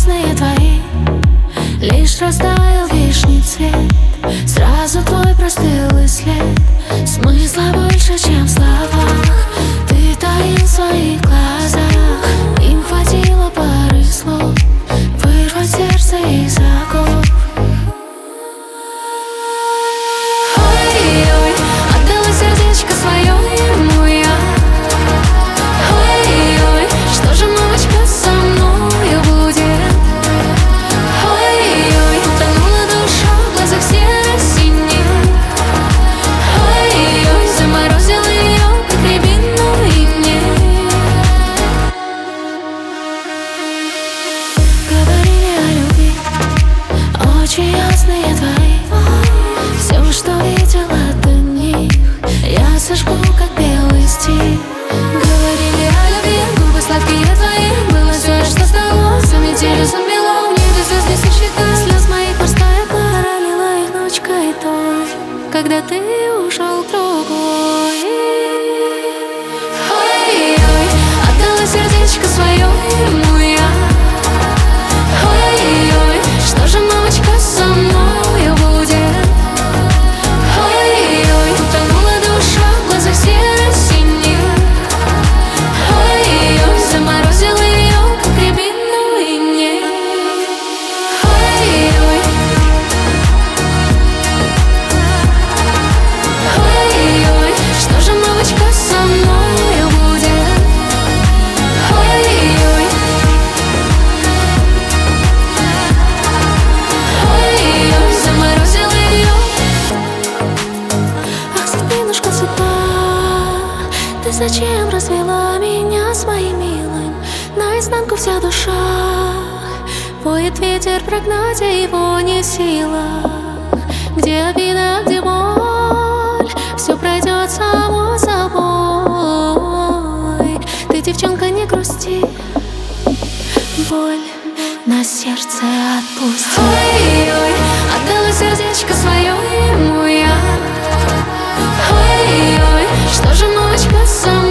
ясные твои, лишь растаял вишний цвет. Сразу твой простыл и след. Смысла больше, чем в словах. Ты таил в своих глазах. Им хватило пары слов вырвать сердце из оков. Ой-ой, отдала сердечко свое ему я. Ой-ой, что же, мамочка, со мною будет? Ой-ой, утонула душа в глазах серо-синих. Ой-ой, заморозила ее, как рябину, и мне говорили о любви очень ясные твои. Все, что видела до них, я сожгу, как белый стих. Говорили о любви, губы сладкие твои. Было все, что стало, за метелью замело. В небе звезды не считая слез моих. Морская пора лила их ночкой той, когда ты ушел к другой. Ой-ой, отдала сердечко свое ему я. Ой-ой, что же, мамочка, со мною будет? Ой-ой, утонула душа в глазах серо-синих. Ой-ой, заморозила ее, как рябину, и мне. Ой-ой, ой-ой, что же, мамочка, со мною будет? Ой-ой, ой-ой, заморозила ее. Ах, цветинушка цветла, ты зачем развела меня с моим милым? Наизнанку вся душа, поет ветер, прогнать его не в силах. Где обида, где боль, все пройдет само собой. Ты, девчонка, не грусти, боль на сердце отпусти. Ой-ой, отдала сердечко свое ему я. Ой-ой, что же, мамочка, со